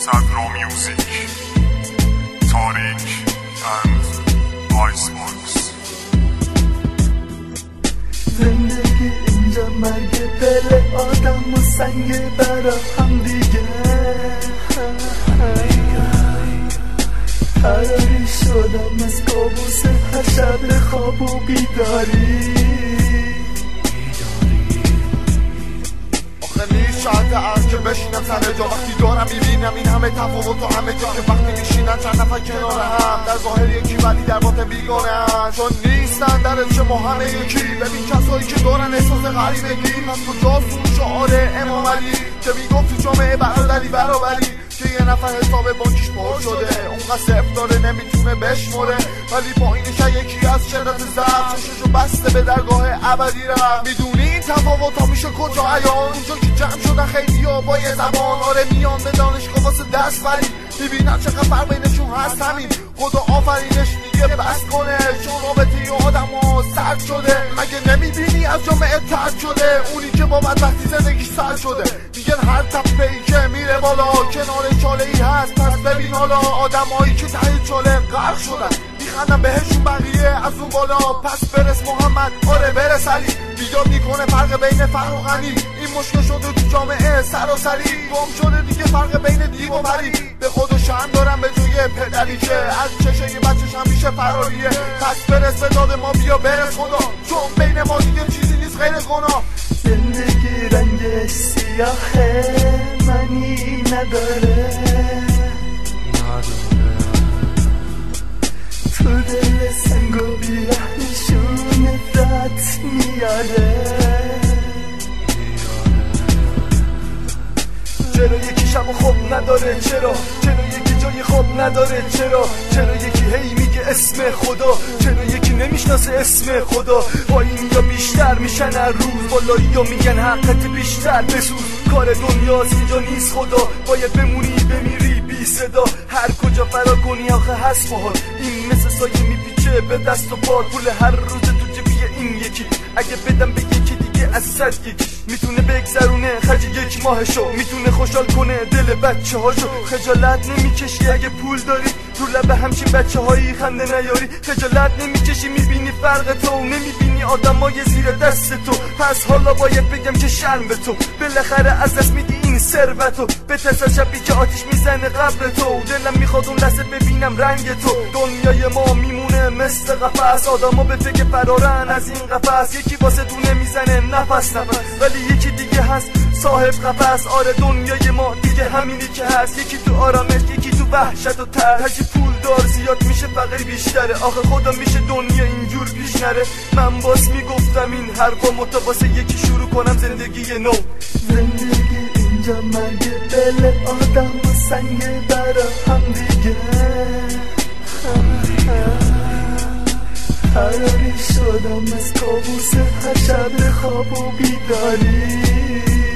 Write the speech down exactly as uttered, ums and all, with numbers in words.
صدرا میوزیک، تاریک اند آیس باکس. زندگی اینجا مرگ دل آدم و سنگ برا هم دیگه. فراری شدم از کابوس هر شب خواب و بیداری. آخه نیست شاید ارز که بشینم سر جا وقتی دارم میبینم این همه تفاوت و همه جا که وقتی میشینن چند نفر کنار هم در ظاهر یکی ولی در باطن بیگانه هم، چون نیستن در چه ما همه یکی. ببین کسایی که دارن احساس غریبگی، پس کجاست اون شعار امام علی که میگفت تو جامعه برادری برابری، که یه نفر حساب بانکیش پر شده اونقدر صفر داره نمیتونه بشمره، ولی با اینش یکی از شدت ضعف چششو بسته به درگاه ابدی رفت. میدونی این تفاوت ها میشه کجا عیان؟ اونجا که جمع شدن خیلی ها با یه زبان، آره میان به دانشگاه واسه دست ولی میبینن چقدر فرق بینشون هست. همین خدا آفرینش میگه بس کنه، چون رابطه ی آدم ها سرد شده. مگه نمیبینی از جامعه ترد شده اونی که با بدبختی زندگیش سر شده؟ میگن هر تپه ای که میره بالا کنار چاله ای هست، پس ببین حالا آدمایی که ته چاله غرق شدن میخندن بهشون بقیه از اون بالا. پس برس محمد، آره برس علی، بیدار میکنه فرق بین فقر و غنی. این مشکل شده تو جامعه سراسری، گم شده دیگه فرق بین دیو و پری. به خود و شرم دارم به جوی پدری که از چشه یه بچهش همیشه فراریه. پس برس به داد ما، بیا برس خدا، چون بین ما دیگه چیزی نیست غیر گناه. زندگی رنگش سیاهه، معنی نداره، تو دل سنگ و بیرحمشون نفرت میاره. چرا یکی شب خوب نداره؟ چرا چرا یکی جای خوب نداره؟ چرا چرا یکی هی میگه اسم خدا؟ چرا یکی نمیشناسه اسم خدا؟ پایینی یا بیشتر میشن هر روز، بالایی یا میگن حقت بیشتر بسوز. کار دنیاست اینجا نیست خدا، باید بمونی بمیری بی صدا. هر کجا فرار کنی آخه هست محال، این مثل سایه میپیچه به دست و پا. پول هر روز تو جبیه این یکی، اگه بدم به یکی دیگه از صد یکی میتونه بگذرونه خرج یک ماهشو، میتونه خوشحال کنه دل بچه هاشو. خجالت نمیکشی اگه پول داری رو لبه همچین بچه هایی خنده نیاری؟ خجالت نمیکشی میبینی فرق تو، نمیبینی آدمای زیر دست تو؟ پس حالا باید بگم که شرم به تو، بالاخره از دست میدی این ثروتو. به ترس شبی که آتیش میزنه قبر تو، دلم میخواد اون لحظه ببینم رنگ تو. دنیای ما میمونه مثل قفس، آدما به فکر فرارن از این قفس. یکی واسه دونه میزنه نفس نفس، ولی یکی دیگه هست صاحب قفس. آره دنیای ما دیگه همینی که هست، یکی تو آرامش یکی تو وحشت و ترس. هرچی پول دار زیاد میشه فقیر بیشتره، آخه خدا میشه دنیا اینجور پیش نره. من باز میگفتم این حرفا متواسه یکی شروع کنم زندگی نو. زندگی اینجا مرگ دل آدم و سنگ برا هم دیگه. فراری شدم از کابوس هر شب خواب و بیداری.